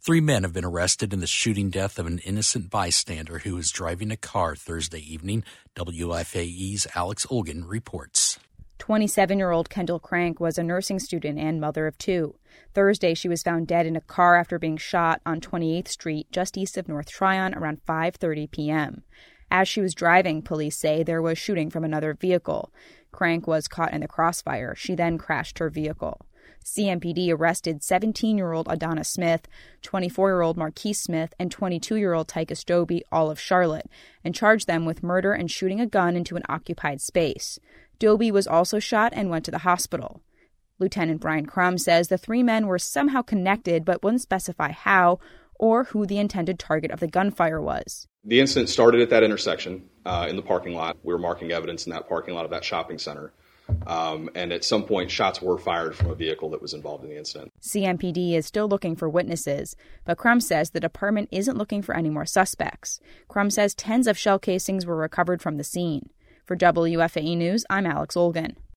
3 men have been arrested in the shooting death of an innocent bystander who was driving a car Thursday evening. WFAE's Alex Olgan reports. 27-year-old Kendall Crank was a nursing student and mother of 2. Thursday, she was found dead in a car after being shot on 28th Street, just east of North Tryon, around 5:30 p.m. As she was driving, police say there was shooting from another vehicle. Crank was caught in the crossfire. She then crashed her vehicle. CMPD arrested 17-year-old Adana Smith, 24-year-old Marquise Smith, and 22-year-old Tychus Doby, all of Charlotte, and charged them with murder and shooting a gun into an occupied space. Doby was also shot and went to the hospital. Lieutenant Brian Crum says the 3 men were somehow connected but wouldn't specify how or who the intended target of the gunfire was. The incident started at that intersection in the parking lot. We were marking evidence in that parking lot of that shopping center. And at some point, shots were fired from a vehicle that was involved in the incident. CMPD is still looking for witnesses, but Crum says the department isn't looking for any more suspects. Crum says tens of shell casings were recovered from the scene. For WFAE News, I'm Alex Olgan.